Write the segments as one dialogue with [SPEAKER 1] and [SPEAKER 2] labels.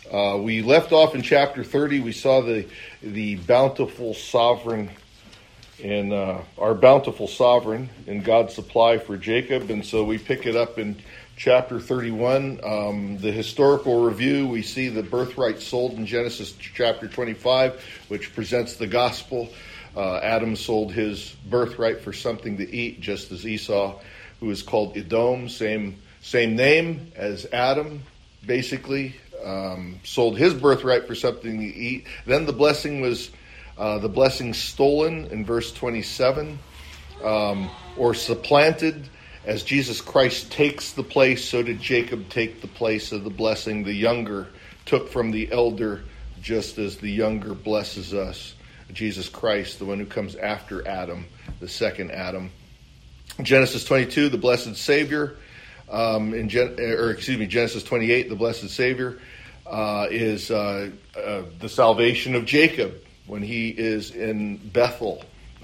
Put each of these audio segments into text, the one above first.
[SPEAKER 1] We left off in chapter 30. We saw the bountiful sovereign in our bountiful sovereign in God's supply for Jacob, and so we pick it up in chapter 31. The historical review, we see the birthright sold in Genesis chapter 25, which presents the gospel. Adam sold his birthright for something to eat, just as Esau, who is called Edom, same name as Adam, basically, sold his birthright for something to eat. Then the blessing was stolen in verse 27, or supplanted. As Jesus Christ takes the place, so did Jacob take the place of the blessing the younger took from the elder, just as the younger blesses us. Jesus Christ, the one who comes after Adam, the second Adam. Genesis 22, the blessed Savior. Genesis 28, the blessed Savior is the salvation of Jacob when he is in Bethel.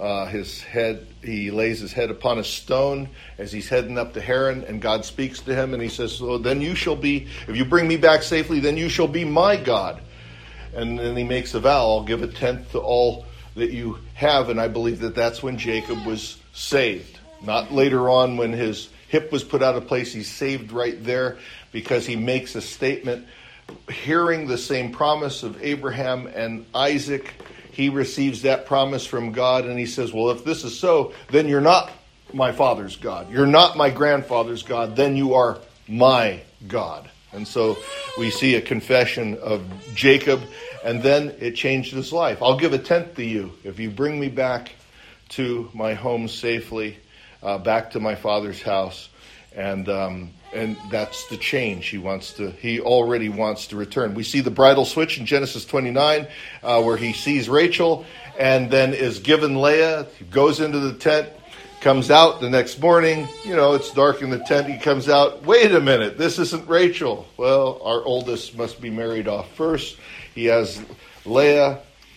[SPEAKER 1] He lays his head upon a stone as he's heading up to Haran, and God speaks to him, and he says, "So then you shall be, if you bring me back safely, then you shall be my God." And then he makes a vow, "I'll give a tenth to all that you have," and I believe that that's when Jacob was saved. Not later on when his hip was put out of place. He's saved right there because he makes a statement, hearing the same promise of Abraham and Isaac. He receives that promise from God, and he says, "Well, if this is so, then you're not my father's God. You're not my grandfather's God. Then you are my God." And so we see a confession of Jacob, and then it changed his life. "I'll give a tenth to you if you bring me back to my home safely, back to my father's house." And that's the change. He already wants to return. We see the bridal switch in Genesis 29, where he sees Rachel and then is given Leah. He goes into the tent, comes out the next morning. It's dark in the tent. He comes out. Wait a minute, this isn't Rachel. Well, our oldest must be married off first. He has Leah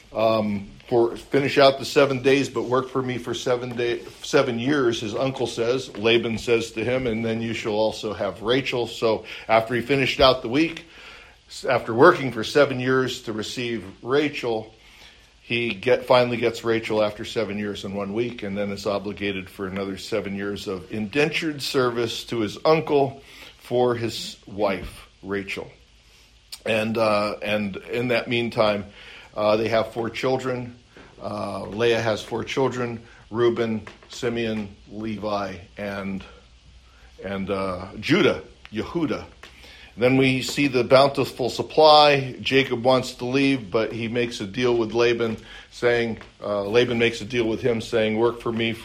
[SPEAKER 1] finish out the 7 days, but work for me for 7 years, his uncle says. Laban says to him, "And then you shall also have Rachel." So after he finished out the week, after working for 7 years to receive Rachel, he finally gets Rachel after 7 years and 1 week, and then is obligated for another 7 years of indentured service to his uncle for his wife, Rachel. And in that meantime, they have 4 children. Leah has 4 children: Reuben, Simeon, Levi, and Judah, Yehudah. Then we see the bountiful supply. Jacob wants to leave, but he makes a deal with Laban, saying, Laban makes a deal with him, saying, work for me,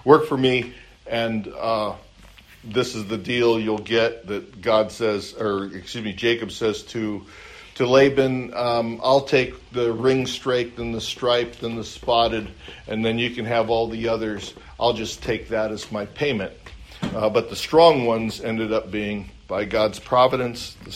[SPEAKER 1] and this is the deal you'll get. That Jacob says to Laban, "I'll take the ring straked and the striped and the spotted, and then you can have all the others. I'll just take that as my payment." But the strong ones ended up being, by God's providence, the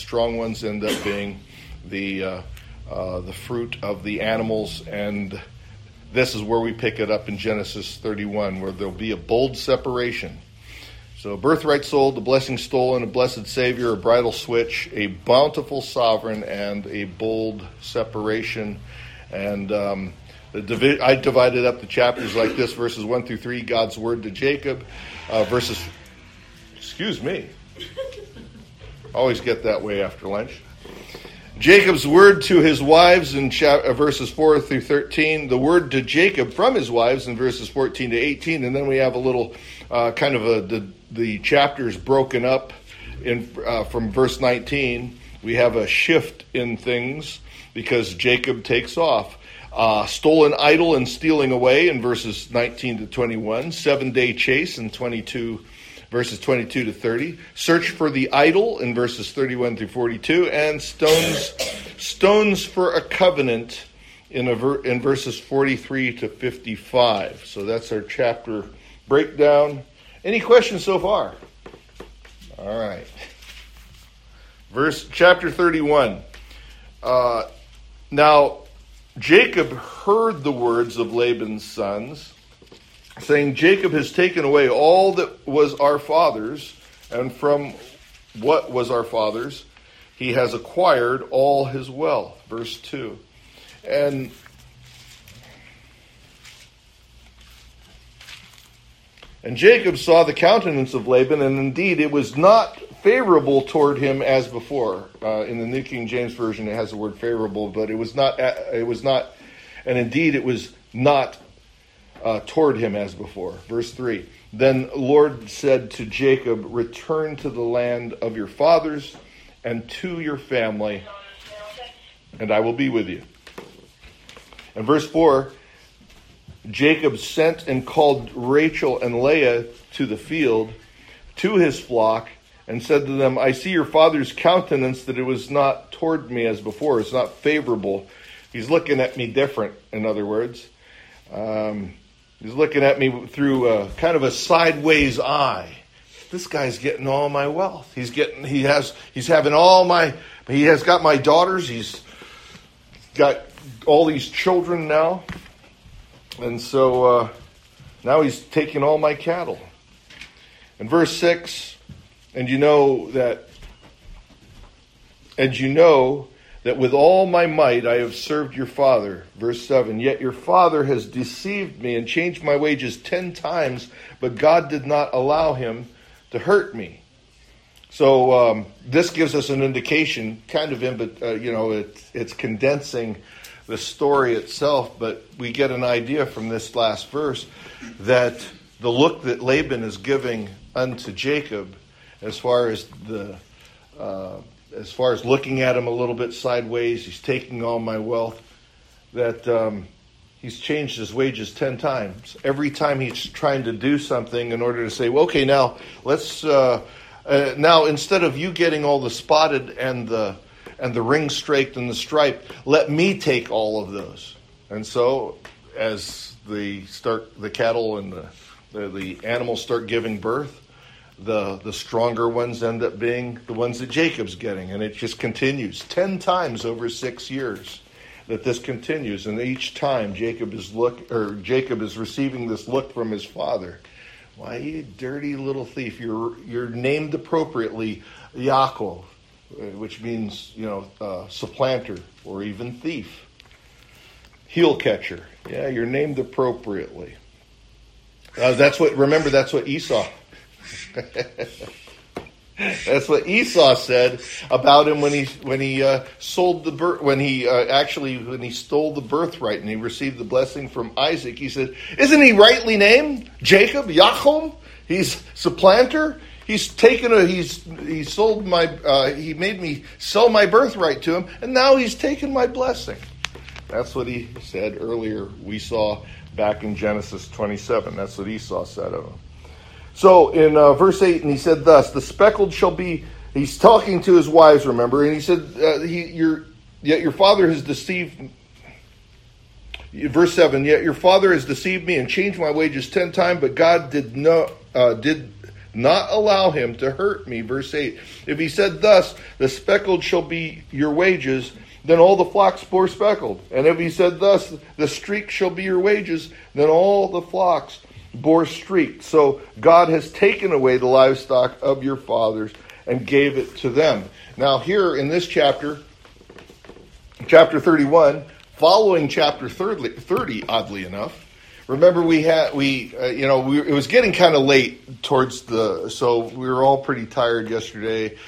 [SPEAKER 1] fruit of the animals. And this is where we pick it up in Genesis 31, where there'll be a bold separation. So birthright sold, the blessing stolen, a blessed Savior, a bridal switch, a bountiful sovereign, and a bold separation. And I divided up the chapters like this: verses 1 through 3, God's word to Jacob. Always get that way after lunch. Jacob's word to his wives in verses 4 through 13. The word to Jacob from his wives in verses 14 to 18. And then we have a little the chapters broken up from verse 19. We have a shift in things because Jacob takes off. Stolen idol and stealing away in verses 19 to 21. 7-day chase in verses 22 to 30. Search for the idol in verses 31 through 42. And stones for a covenant in verses 43 to 55. So that's our chapter breakdown. Any questions so far? All right. Chapter 31. Now, Jacob heard the words of Laban's sons, saying, "Jacob has taken away all that was our father's, and from what was our father's, he has acquired all his wealth. Verse 2. And Jacob saw the countenance of Laban, and indeed it was not favorable toward him as before. In the New King James Version, it has the word favorable, but it was not, and indeed it was not toward him as before. Verse 3. Then the Lord said to Jacob, return to the land of your fathers and to your family, and I will be with you. And verse 4, Jacob sent and called Rachel and Leah to the field, to his flock, and said to them, I see your father's countenance, that it was not toward me as before. It's not favorable. He's looking at me different, in other words. He's looking at me through kind of a sideways eye. This guy's getting all my wealth. He has got my daughters. He's got all these children now. And so now he's taking all my cattle. In verse 6, and you know that with all my might I have served your father. Verse 7, yet your father has deceived me and changed my wages 10 times, but God did not allow him to hurt me. So this gives us an indication, kind of it's condensing the story itself, but we get an idea from this last verse that the look that Laban is giving unto Jacob, as far as looking at him a little bit sideways, he's taking all my wealth, that he's changed his wages 10 times. Every time he's trying to do something in order to say, well, okay, now let's now instead of you getting all the spotted and the ring straked and the stripe, let me take all of those. And so as the cattle and the animals start giving birth, the stronger ones end up being the ones that Jacob's getting. And it just continues 10 times over 6 years that this continues. And each time Jacob is receiving this look from his father. Why, you dirty little thief, you're named appropriately Yaakov, which means, supplanter or even thief. Heel catcher. Yeah, you're named appropriately. That's what Esau that's what Esau said about him when he stole the birthright and he received the blessing from Isaac. He said, "Isn't he rightly named Jacob, Yaakov? He's supplanter. He's he made me sell my birthright to him, and now he's taken my blessing." That's what he said earlier. We saw back in Genesis 27. That's what Esau said of him. So in verse 8, and he said thus, the speckled shall be, he's talking to his wives, remember, and he said, yet your father has deceived, verse 7, yet your father has deceived me and changed my wages 10 times, but God did not allow him to hurt me. Verse 8, if he said thus, the speckled shall be your wages, then all the flocks bore speckled. And if he said thus, the streak shall be your wages, then all the flocks bore streaked. So God has taken away the livestock of your fathers and gave it to them. Now here in this chapter 31, following chapter 30, oddly enough, remember it was getting kind of late so we were all pretty tired yesterday.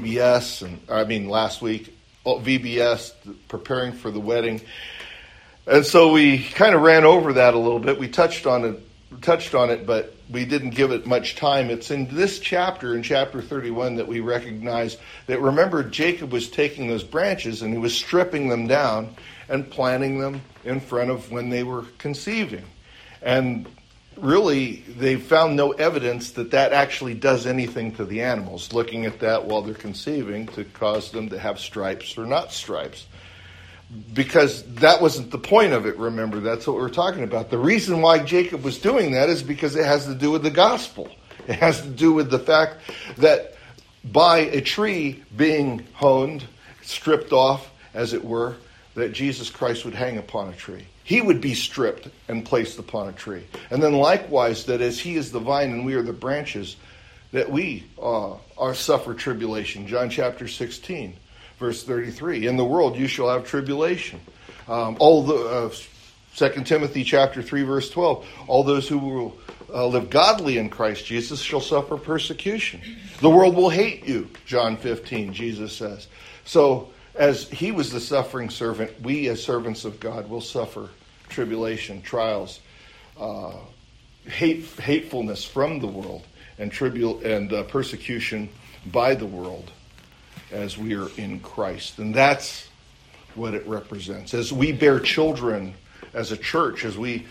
[SPEAKER 1] Last week, VBS, preparing for the wedding. And so we kind of ran over that a little bit. We touched on it, but we didn't give it much time. It's in this chapter, in chapter 31, that we recognize that, remember, Jacob was taking those branches and he was stripping them down and planting them in front of when they were conceiving. And really, they found no evidence that actually does anything to the animals, looking at that while they're conceiving to cause them to have stripes or not stripes. Because that wasn't the point of it, remember. That's what we're talking about. The reason why Jacob was doing that is because it has to do with the gospel. It has to do with the fact that by a tree being honed, stripped off, as it were, that Jesus Christ would hang upon a tree. He would be stripped and placed upon a tree. And then likewise, that as he is the vine and we are the branches, that we suffer tribulation. John chapter 16. Verse 33, in the world you shall have tribulation. 2 Timothy chapter 3, verse 12, all those who will live godly in Christ Jesus shall suffer persecution. The world will hate you, John 15, Jesus says. So, as he was the suffering servant, we as servants of God will suffer tribulation, trials, hatefulness from the world, and persecution by the world as we are in Christ. And that's what it represents. As we bear children as a church,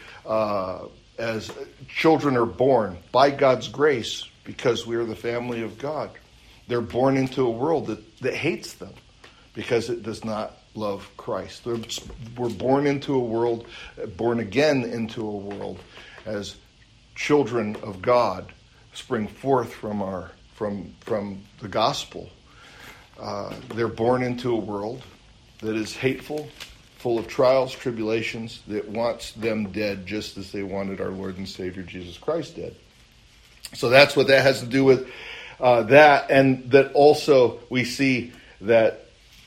[SPEAKER 1] as children are born by God's grace because we are the family of God, they're born into a world that hates them because it does not love Christ. We're born into a world, born again into a world as children of God spring forth from the gospel. They're born into a world that is hateful, full of trials, tribulations, that wants them dead just as they wanted our Lord and Savior Jesus Christ dead. So that's what that has to do with that, and that also we see that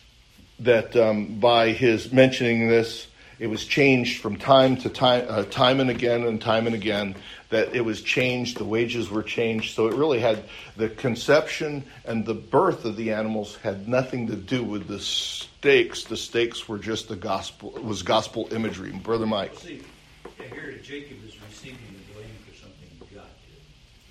[SPEAKER 1] by his mentioning this, it was changed from time to time, time and again, that it was changed, the wages were changed. So it really had the conception and the birth of the animals had nothing to do with the stakes. The stakes were just the gospel. It was gospel imagery. Brother Mike.
[SPEAKER 2] See, here Jacob is receiving the blame for something God did.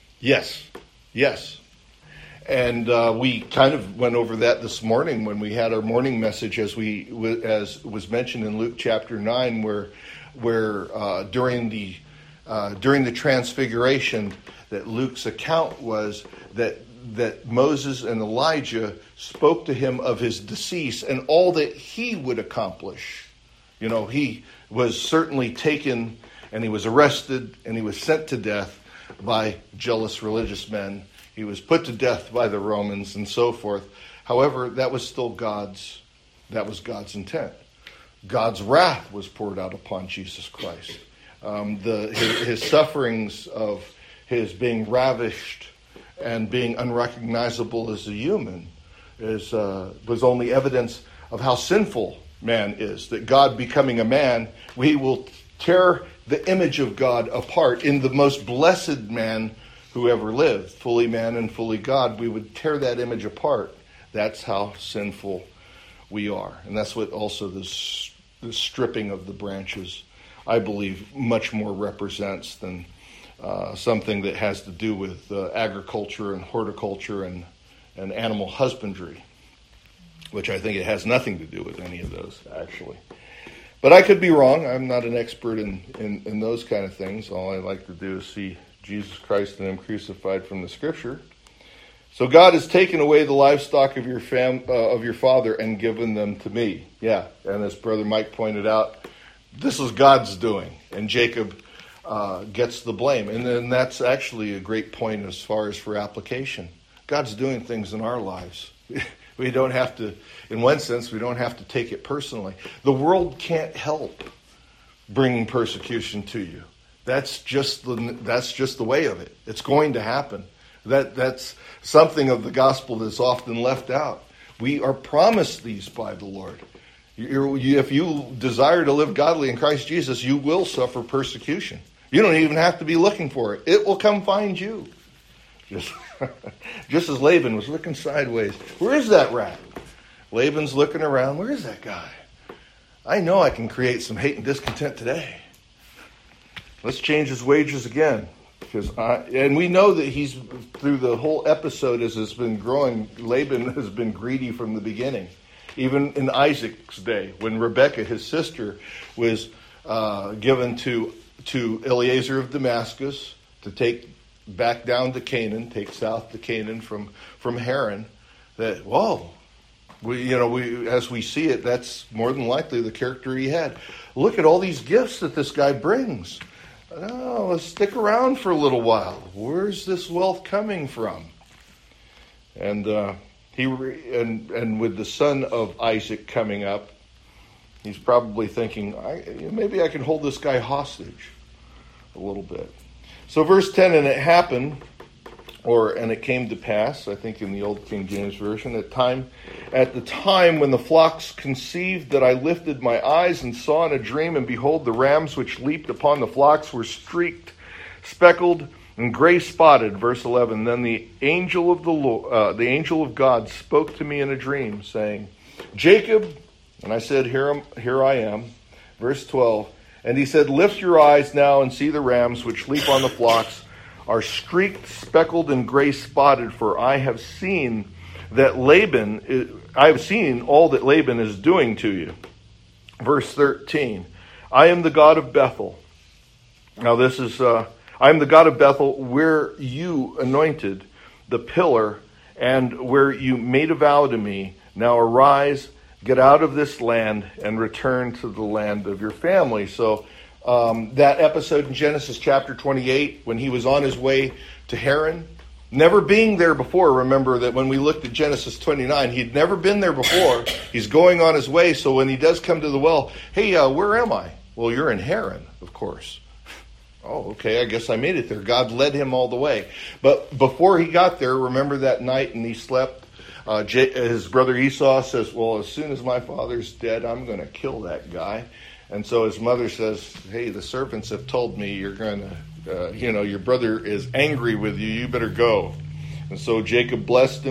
[SPEAKER 1] Yes. And we kind of went over that this morning when we had our morning message, as was mentioned in Luke chapter 9, where during the transfiguration, that Luke's account was that Moses and Elijah spoke to him of his decease and all that he would accomplish. You know, he was certainly taken and he was arrested and he was sent to death by jealous religious men. He was put to death by the Romans and so forth. However, that was still God's intent. God's wrath was poured out upon Jesus Christ. His sufferings of his being ravished and being unrecognizable as a human was only evidence of how sinful man is. That God becoming a man, we will tear the image of God apart in the most blessed man who ever lived, fully man and fully God. We would tear that image apart. That's how sinful we are. And that's what also this stripping of the branches, I believe, much more represents than something that has to do with agriculture and horticulture and animal husbandry, which I think it has nothing to do with any of those, actually. But I could be wrong. I'm not an expert in those kind of things. All I like to do is see Jesus Christ and Him crucified from the Scripture. So God has taken away the livestock of your father and given them to me. Yeah, and as Brother Mike pointed out, this is God's doing, and Jacob gets the blame. And then that's actually a great point as far as for application. God's doing things in our lives. We don't have to, in one sense, we don't have to take it personally. The world can't help bringing persecution to you. That's just the way of it. It's going to happen. That's something of the gospel that's often left out. We are promised these by the Lord. If you desire to live godly in Christ Jesus, you will suffer persecution. You don't even have to be looking for it. It will come find you. Just as Laban was looking sideways. Where is that rat? Laban's looking around. Where is that guy? I know I can create some hate and discontent today. Let's change his wages again. And we know that he's, through the whole episode as it's been growing, Laban has been greedy from the beginning. Even in Isaac's day, when Rebekah, his sister, was given to Eliezer of Damascus to take back down to Canaan, take south to Canaan from Haran, that, as we see it, that's more than likely the character he had. Look at all these gifts that this guy brings. Oh, let's stick around for a little while. Where's this wealth coming from? And with the son of Isaac coming up, he's probably thinking, maybe I can hold this guy hostage a little bit. So verse 10, and it happened And it came to pass, I think in the Old King James Version, at the time when the flocks conceived, that I lifted my eyes and saw in a dream, and behold, the rams which leaped upon the flocks were streaked, speckled, and gray spotted. Verse 11. Then the angel of God spoke to me in a dream, saying, Jacob. And I said, Here I am. Verse 12. And he said, Lift your eyes now and see the rams which leap on the flocks are streaked, speckled, and gray spotted, for I have seen all that Laban is doing to you. Verse 13. I am the God of Bethel. Now this is, I am the God of Bethel, where you anointed the pillar and where you made a vow to me. Now arise, get out of this land and return to the land of your family. So that episode in Genesis chapter 28, when he was on his way to Haran, never being there before. Remember that when we looked at Genesis 29, he'd never been there before. He's going on his way. So when he does come to the well, hey, where am I? Well, you're in Haran, of course. Oh, okay, I guess I made it there. God led him all the way. But before he got there, remember that night and he slept? His brother Esau says, well, as soon as my father's dead, I'm going to kill that guy. And so his mother says, hey, the servants have told me you're going to, your brother is angry with you. You better go. And so Isaac blessed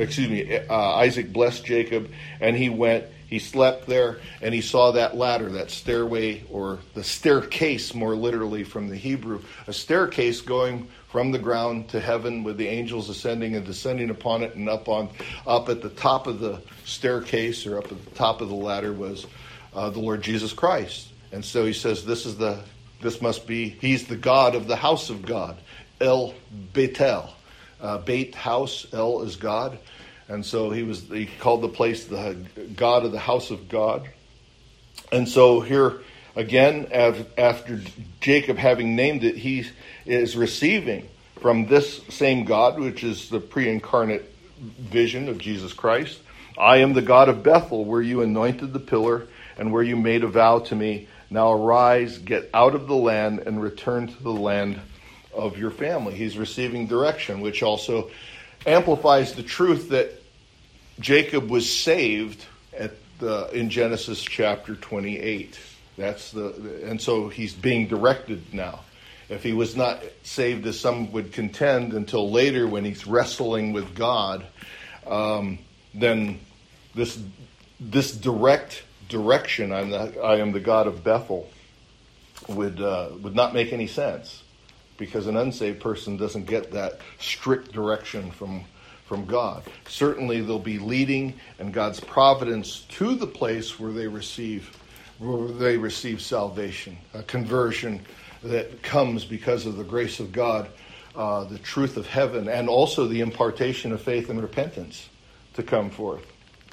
[SPEAKER 1] Jacob, and he went. He slept there, and he saw that ladder, that stairway, or the staircase, more literally from the Hebrew, a staircase going from the ground to heaven with the angels ascending and descending upon it, and up at the top of the staircase, or up at the top of the ladder, was the Lord Jesus Christ. And so he says, he's the God of the house of God, El Betel. Beit, house, El is God. And so he called the place the God of the house of God. And so here again, after Jacob having named it, he is receiving from this same God, which is the pre-incarnate vision of Jesus Christ. I am the God of Bethel, where you anointed the pillar and where you made a vow to me. Now arise, get out of the land and return to the land of your family. He's receiving direction, which also amplifies the truth that Jacob was saved in Genesis chapter 28. And so he's being directed now. If he was not saved, as some would contend, until later when he's wrestling with God, then this direct direction, I am the God of Bethel, would not make any sense, because an unsaved person doesn't get that strict direction from God. Certainly they'll be leading in God's providence to the place where they receive salvation, a conversion that comes because of the grace of God, the truth of heaven, and also the impartation of faith and repentance to come forth.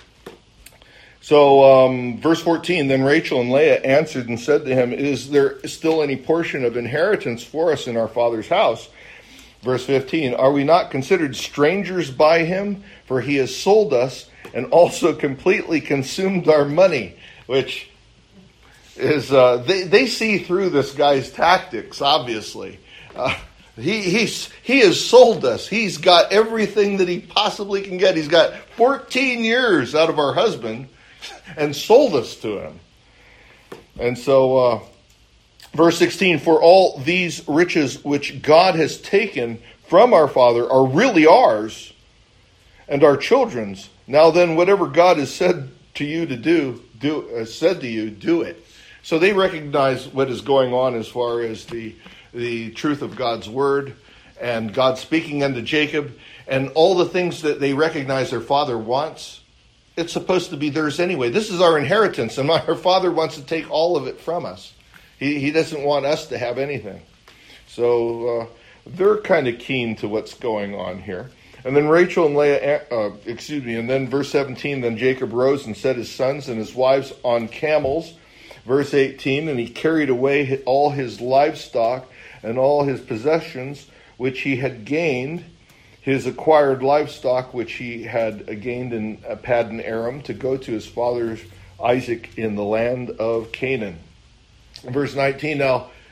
[SPEAKER 1] So verse 14, then Rachel and Leah answered and said to him, is there still any portion of inheritance for us in our father's house? Verse 15, are we not considered strangers by him? For he has sold us and also completely consumed our money. Which is, they see through this guy's tactics, obviously. He has sold us. He's got everything that he possibly can get. He's got 14 years out of our husband and sold us to him. And so, verse 16, for all these riches which God has taken from our father are really ours and our children's. Now then, whatever God has said to you to do it. So they recognize what is going on as far as the truth of God's word and God speaking unto Jacob and all the things that they recognize their father wants. It's supposed to be theirs anyway. This is our inheritance, and our father wants to take all of it from us. He doesn't want us to have anything. So they're kind of keen to what's going on here. And then Rachel and Leah, and then verse 17, then Jacob rose and set his sons and his wives on camels. Verse 18, and he carried away all his livestock and all his possessions, which he had gained, his acquired livestock, which he had gained in Paddan Aram, to go to his father Isaac in the land of Canaan. Verse 19, now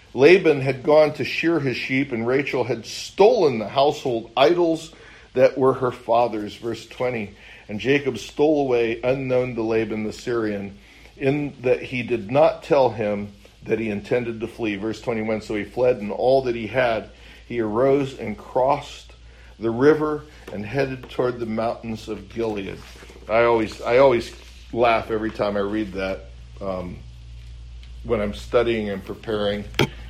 [SPEAKER 1] Laban had gone to shear his sheep, and Rachel had stolen the household idols that were her father's. Verse 20, and Jacob stole away unknown to Laban the Syrian, in that he did not tell him that he intended to flee. Verse 21, so he fled, and all that he had, he arose and crossed the river and headed toward the mountains of Gilead. I always laugh every time I read that when I'm studying and preparing.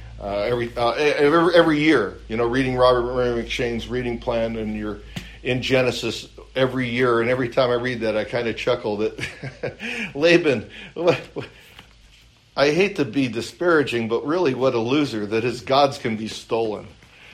[SPEAKER 1] Every year, reading Robert Murray McShane's reading plan, and you're in Genesis every year, and every time I read that, I kind of chuckle that Laban, I hate to be disparaging, but really what a loser that his gods can be stolen.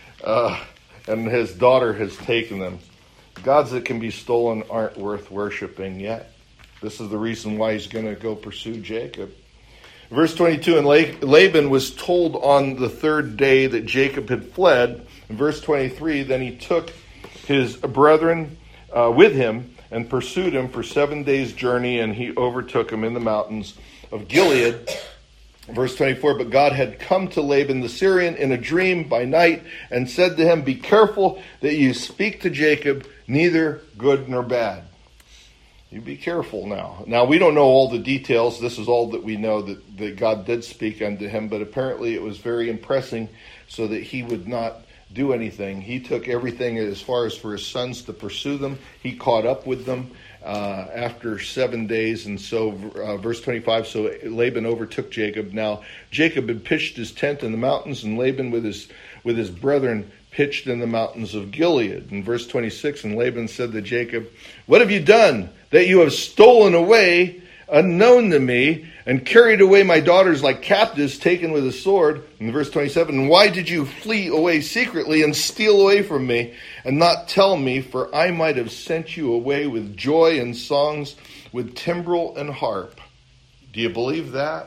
[SPEAKER 1] And his daughter has taken them. Gods that can be stolen aren't worth worshiping yet. This is the reason why he's going to go pursue Jacob. Verse 22, and Laban was told on the third day that Jacob had fled. In verse 23, then he took his brethren with him and pursued him for 7 days' journey, and he overtook him in the mountains of Gilead. Verse 24, but God had come to Laban the Syrian in a dream by night and said to him, be careful that you speak to Jacob neither good nor bad. You be careful now. Now, we don't know all the details. This is all that we know, that God did speak unto him, but apparently it was very impressing so that he would not do anything. He took everything as far as for his sons to pursue them. He caught up with them after 7 days. And so, verse 25, so Laban overtook Jacob. Now, Jacob had pitched his tent in the mountains, and Laban with his brethren pitched in the mountains of Gilead. In verse 26, and Laban said to Jacob, what have you done, that you have stolen away unknown to me, and carried away my daughters like captives taken with a sword? In verse 27, and why did you flee away secretly and steal away from me, and not tell me, for I might have sent you away with joy and songs, with timbrel and harp? Do you believe that?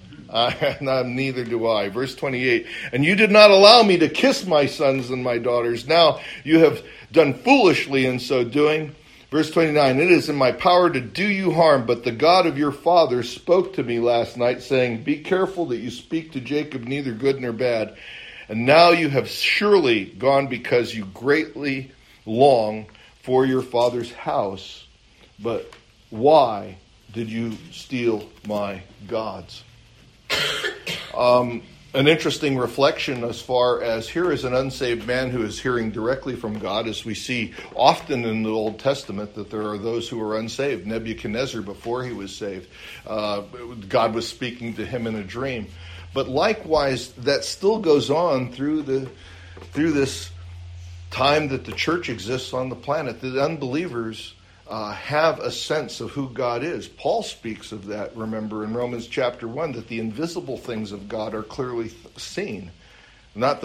[SPEAKER 1] Neither do I. Verse 28, and you did not allow me to kiss my sons and my daughters. Now you have done foolishly in so doing. Verse 29, it is in my power to do you harm, but the God of your father spoke to me last night, saying, be careful that you speak to Jacob neither good nor bad. And now you have surely gone because you greatly long for your father's house. But why did you steal my gods? An interesting reflection as far as here is an unsaved man who is hearing directly from God, as we see often in the Old Testament that there are those who are unsaved. Nebuchadnezzar, before he was saved, God was speaking to him in a dream. But likewise, that still goes on through this time that the church exists on the planet. The unbelievers have a sense of who God is. Paul speaks of that, remember, in Romans chapter 1, that the invisible things of God are clearly seen. He's not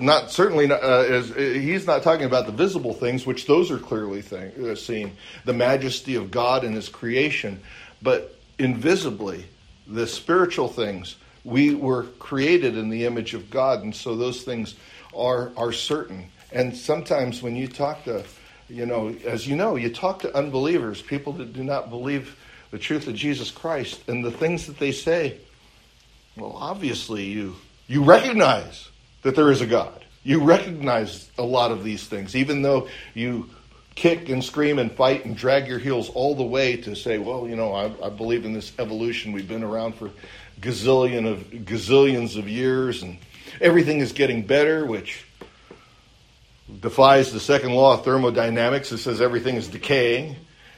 [SPEAKER 1] talking about the visible things, which those are clearly seen, the majesty of God and his creation, but invisibly, the spiritual things. We were created in the image of God, and so those things are certain. And sometimes when you talk to you talk to unbelievers, people that do not believe the truth of Jesus Christ, and the things that they say, well, obviously you recognize that there is a God. You recognize a lot of these things, even though you kick and scream and fight and drag your heels all the way to say, well, I believe in this evolution. We've been around for gazillions of years, and everything is getting better, which defies the second law of thermodynamics. It says everything is decaying.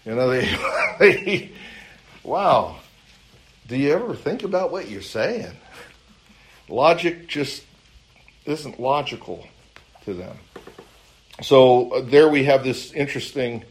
[SPEAKER 1] Wow. Do you ever think about what you're saying? Logic just isn't logical to them. So there we have this interesting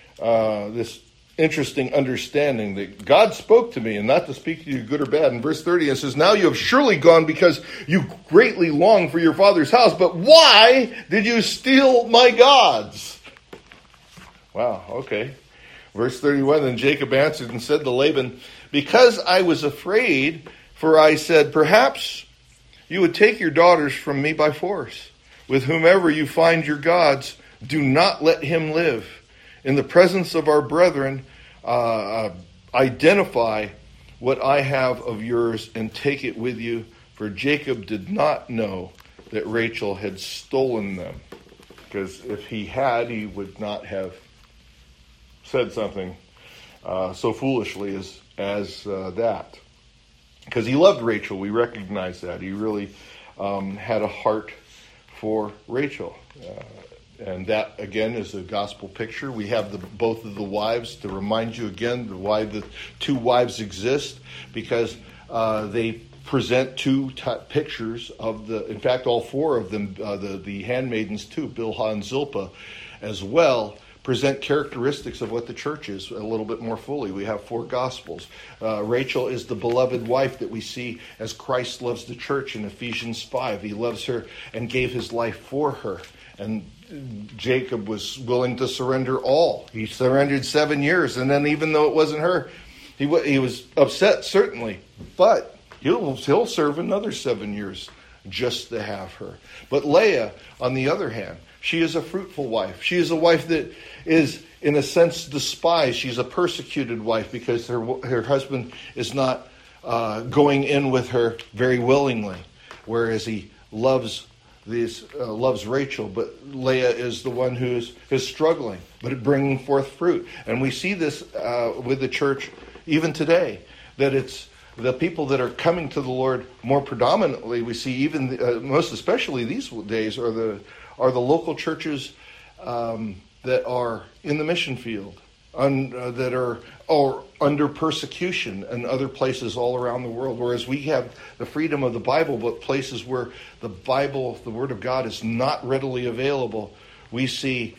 [SPEAKER 1] understanding that God spoke to me, and not to speak to you good or bad. In verse 30, it says, now you have surely gone because you greatly long for your father's house, but why did you steal my gods? Wow, okay. Verse 31, then Jacob answered and said to Laban, because I was afraid, for I said, perhaps you would take your daughters from me by force. With whomever you find your gods, do not let him live. In the presence of our brethren, identify what I have of yours and take it with you, For Jacob did not know that Rachel had stolen them. Because if he had, he would not have said something so foolishly as that. Because he loved Rachel, we recognize that. He really had a heart for Rachel. And that, again, is a gospel picture. We have both of the wives to remind you again why the two wives exist, because they present two pictures of in fact, all four of them, the handmaidens too, Bilhah and Zilpah as well, present characteristics of what the church is a little bit more fully. We have four gospels. Rachel is the beloved wife that we see as Christ loves the church in Ephesians 5. He loves her and gave his life for her. And Jacob was willing to surrender all. He surrendered 7 years, and then even though it wasn't her, he was upset, certainly. But he'll serve another 7 years just to have her. But Leah, on the other hand, she is a fruitful wife. She is a wife that is, in a sense, despised. She's a persecuted wife because her husband is not going in with her very willingly, whereas he loves Rachel, but Leah is the one who is struggling, but bringing forth fruit. And we see this with the church even today, that it's the people that are coming to the Lord more predominantly. We see even most especially these days are the local churches that are in the mission field, that are under persecution in other places all around the world. Whereas we have the freedom of the Bible, but places where the Bible, the Word of God, is not readily available, we see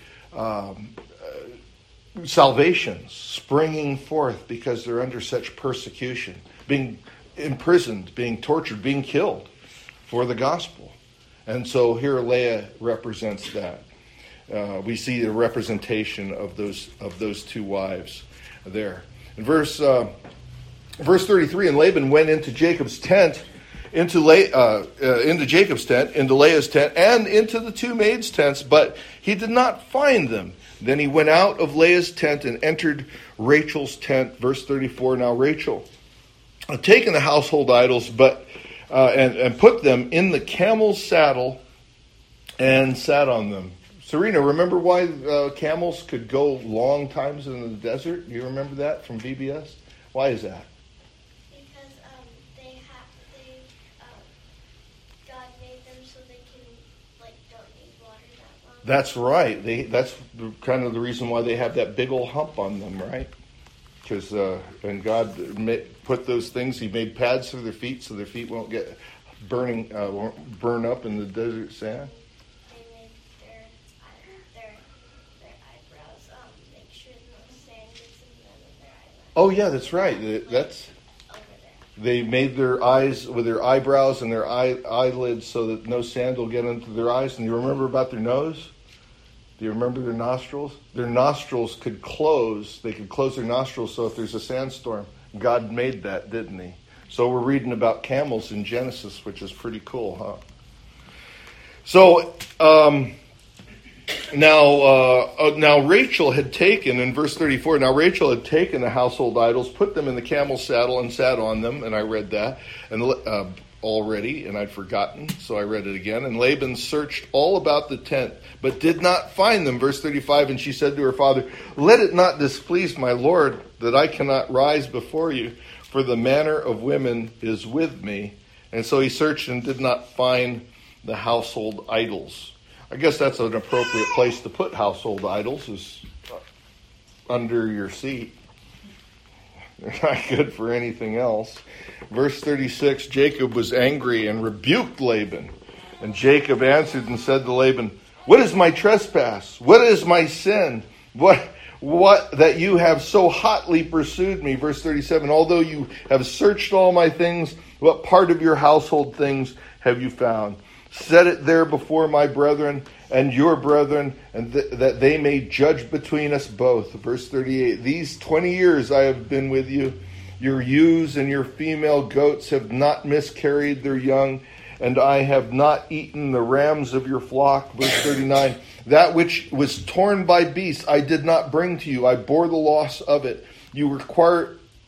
[SPEAKER 1] salvations springing forth because they're under such persecution, being imprisoned, being tortured, being killed for the gospel. And so here Leah represents that. We see a representation of those two wives there. In verse 33, and Laban went into Jacob's tent, into Jacob's tent, into Leah's tent, and into the two maids' tents, but he did not find them. Then he went out of Leah's tent and entered Rachel's tent. Verse 34. Now Rachel had taken the household idols, but and put them in the camel's saddle and sat on them. Serena, remember why camels could go long times in the desert? You remember that from VBS? Why is that?
[SPEAKER 3] Because God made them so they can don't need water that long.
[SPEAKER 1] That's right. That's kind of the reason why they have that big old hump on them, right? Because when God put those things, He made pads for their feet so their feet won't get won't burn up in the desert sand. Oh yeah, that's right. They made their eyes with their eyebrows and their eyelids so that no sand will get into their eyes. And you remember about their nose? Do you remember their nostrils? Their nostrils could close. They could close their nostrils so if there's a sandstorm, God made that, didn't He? So we're reading about camels in Genesis, which is pretty cool, huh? So now Rachel had taken, in verse 34, now Rachel had taken the household idols, put them in the camel's saddle and sat on them, and I read that and already, and I'd forgotten, so I read it again. And Laban searched all about the tent, but did not find them. Verse 35, and she said to her father, let it not displease my lord that I cannot rise before you, for the manner of women is with me. And so he searched and did not find the household idols. I guess that's an appropriate place to put household idols, is under your seat. They're not good for anything else. Verse 36, Jacob was angry and rebuked Laban. And Jacob answered and said to Laban, what is my trespass? What is my sin? What that you have so hotly pursued me? Verse 37, although you have searched all my things, what part of your household things have you found? Set it there before my brethren and your brethren, and that they may judge between us both. Verse 38, these 20 years I have been with you. Your ewes and your female goats have not miscarried their young, and I have not eaten the rams of your flock. Verse 39, that which was torn by beasts I did not bring to you. I bore the loss of it. You required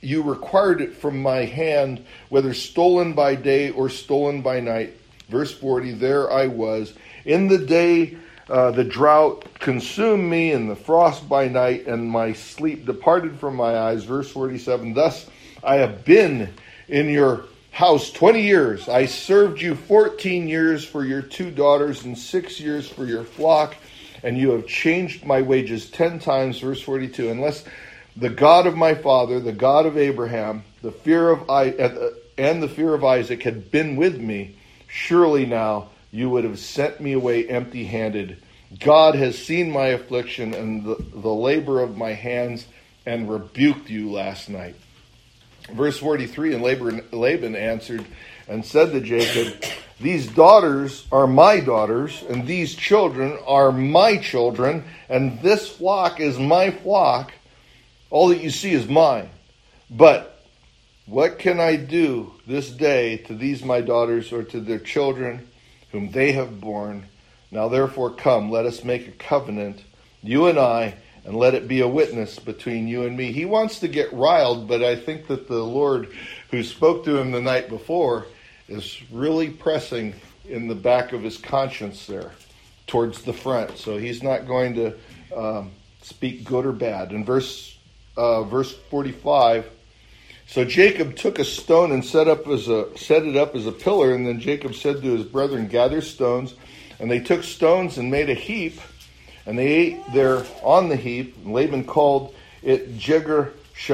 [SPEAKER 1] you required it from my hand, whether stolen by day or stolen by night. Verse 40, there I was. In the day the drought consumed me, and the frost by night, and my sleep departed from my eyes. Verse 47, thus I have been in your house 20 years. I served you 14 years for your 2 daughters and 6 years for your flock, and you have changed my wages 10 times. Verse 42, unless the God of my father, the God of Abraham, the fear of the fear of Isaac had been with me, surely now you would have sent me away empty-handed. God has seen my affliction and the labor of my hands and rebuked you last night. Verse 43, and Laban answered and said to Jacob, these daughters are my daughters, and these children are my children, and this flock is my flock. All that you see is mine. But what can I do this day to these my daughters or to their children whom they have borne? Now therefore come, let us make a covenant, you and I, and let it be a witness between you and me. He wants to get riled, but I think that the Lord who spoke to him the night before is really pressing in the back of his conscience there towards the front. So he's not going to speak good or bad. In verse 45, so Jacob took a stone and set it up as a pillar, and then Jacob said to his brethren, gather stones, and they took stones and made a heap, and they ate there on the heap. And Laban called it Jegar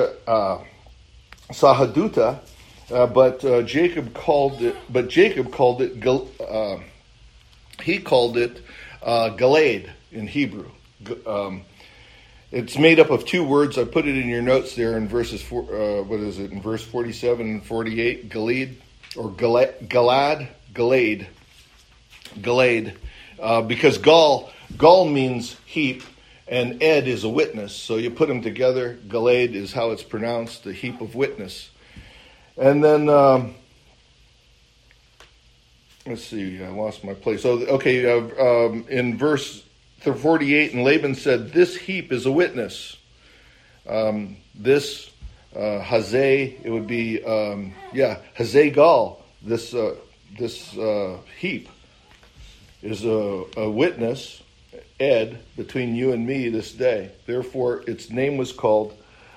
[SPEAKER 1] Sahaduta, but Jacob called it Galeed in Hebrew. It's made up of 2 words. I put it in your notes there in verses in verse 47 and 48. Galeed or Galeed, because Gal means heap, and Ed is a witness. So you put them together. Galeed is how it's pronounced, the heap of witness. And then, let's see, I lost my place. So, in verse 48, and Laban said, this heap is a witness. This Hazeh, it would be, Hazeh Gal, this heap is a witness, Ed, between you and me this day. Therefore, its name was called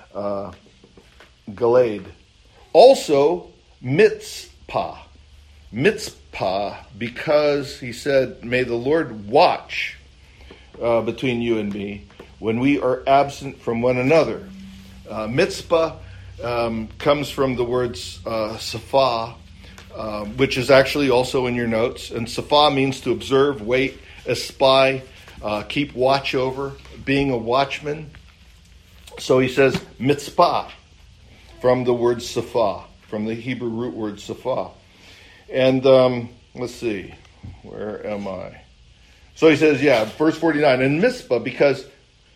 [SPEAKER 1] Galeed. Also, Mitzpah. Mitzpah, because he said, may the Lord watch between you and me when we are absent from one another. Mitzpah comes from the words Saphah, which is actually also in your notes. And Saphah means to observe, wait, espy, keep watch over, being a watchman. So he says Mitzpah from the word Saphah, from the Hebrew root word Saphah. And let's see, where am I? So he says, verse 49, and Mizpah, because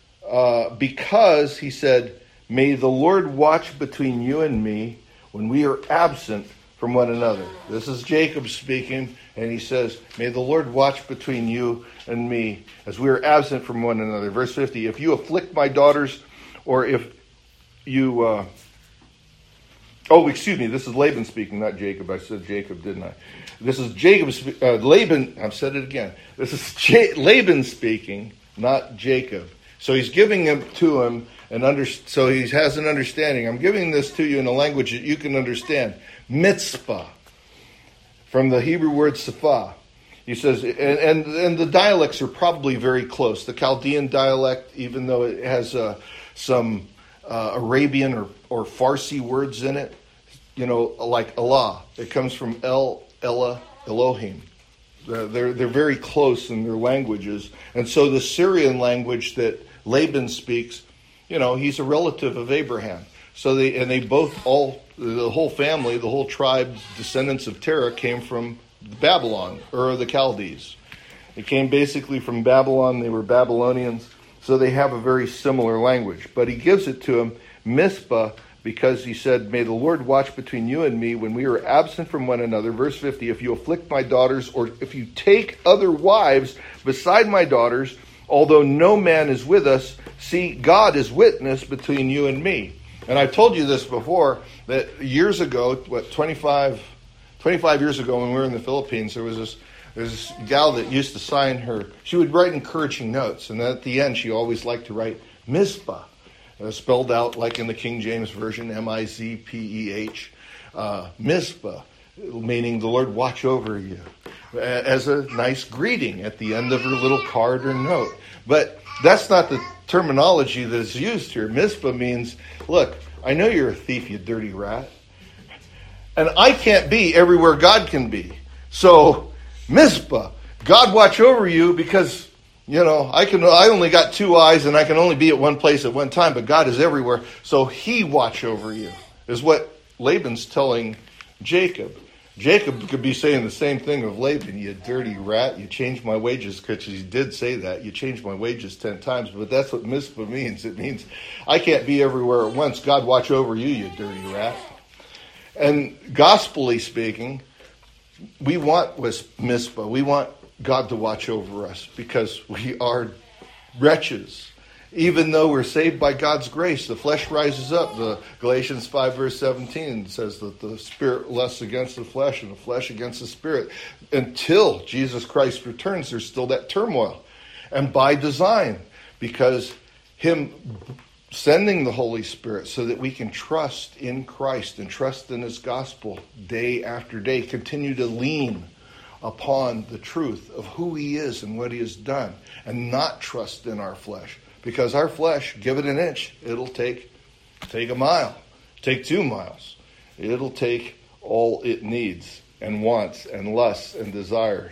[SPEAKER 1] he said, may the Lord watch between you and me when we are absent from one another. This is Jacob speaking, and he says, may the Lord watch between you and me as we are absent from one another. Verse 50, if you afflict my daughters, or if you... this is Laban speaking, not Jacob. I said Jacob, didn't I? This is Laban. I've said it again. This is Laban speaking, not Jacob. So he's giving it to him, so he has an understanding. I'm giving this to you in a language that you can understand. Mitzpah, from the Hebrew word Saphah. He says, and the dialects are probably very close. The Chaldean dialect, even though it has some Arabian or Farsi words in it, like Allah. It comes from Ella, Elohim. They're very close in their languages. And so the Syrian language that Laban speaks, he's a relative of Abraham. So the whole family, the whole tribe, descendants of Terah came from Babylon, Ur of the Chaldees. They came basically from Babylon. They were Babylonians. So they have a very similar language. But he gives it to him, Mizpah, because he said, may the Lord watch between you and me when we are absent from one another. Verse 50, if you afflict my daughters, or if you take other wives beside my daughters, although no man is with us, see, God is witness between you and me. And I've told you this before, that years ago, 25 years ago when we were in the Philippines, there's this gal that used to sign her. She would write encouraging notes, and at the end she always liked to write Mizpah, spelled out like in the King James Version, Mizpeh, Mizpah, meaning the Lord watch over you, as a nice greeting at the end of her little card or note. But that's not the terminology that is used here. Mizpah means, look, I know you're a thief, you dirty rat. And I can't be everywhere God can be. So, Mizpah, God watch over you because, I only got 2 eyes and I can only be at one place at one time, but God is everywhere. So he watch over you, is what Laban's telling Jacob. Jacob could be saying the same thing of Laban, you dirty rat, you changed my wages, because he did say that. You changed my wages 10 times, but that's what Mizpah means. It means I can't be everywhere at once. God watch over you, you dirty rat. And gospelly speaking, we want Mizpah. We want God to watch over us because we are wretches. Even though we're saved by God's grace, the flesh rises up. The Galatians 5 verse 17 says that the spirit lusts against the flesh and the flesh against the spirit. Until Jesus Christ returns, there's still that turmoil. And by design, because him sending the Holy Spirit so that we can trust in Christ and trust in his gospel day after day, continue to lean upon the truth of who he is and what he has done, and not trust in our flesh. Because our flesh, give it an inch, it'll take a mile, take 2 miles. It'll take all it needs and wants and lusts and desires.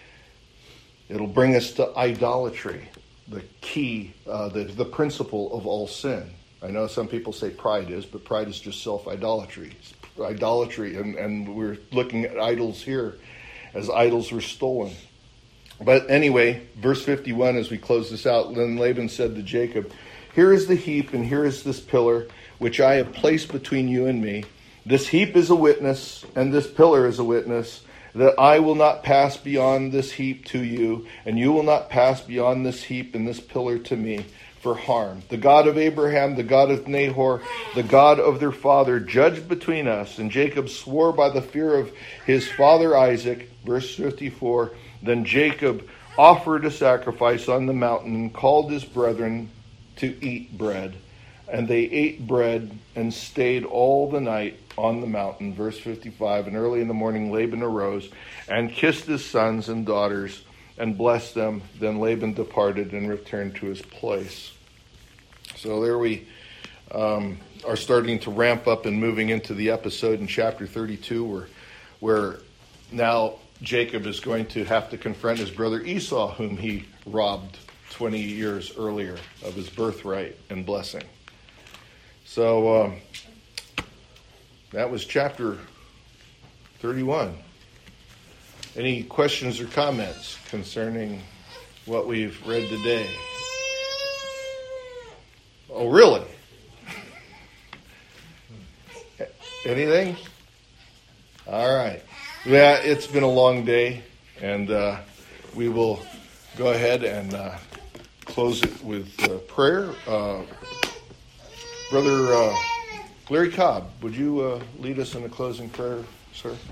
[SPEAKER 1] It'll bring us to idolatry, the key, the principle of all sin. I know some people say pride is, but pride is just self-idolatry. Idolatry, and we're looking at idols here as idols were stolen. But anyway, verse 51, as we close this out, then Laban said to Jacob, here is the heap and here is this pillar, which I have placed between you and me. This heap is a witness, and this pillar is a witness, that I will not pass beyond this heap to you, and you will not pass beyond this heap and this pillar to me for harm. The God of Abraham, the God of Nahor, the God of their father, judged between us. And Jacob swore by the fear of his father Isaac, verse 54, then Jacob offered a sacrifice on the mountain and called his brethren to eat bread. And they ate bread and stayed all the night on the mountain. Verse 55, and early in the morning Laban arose and kissed his sons and daughters and blessed them. Then Laban departed and returned to his place. So there we are starting to ramp up and moving into the episode in chapter 32 where now Jacob is going to have to confront his brother Esau, whom he robbed 20 years earlier of his birthright and blessing. So that was chapter 31. Any questions or comments concerning what we've read today? Oh, really? Anything? All right. Yeah, it's been a long day, and we will go ahead and close it with prayer. Brother Larry Cobb, would you lead us in a closing prayer, sir?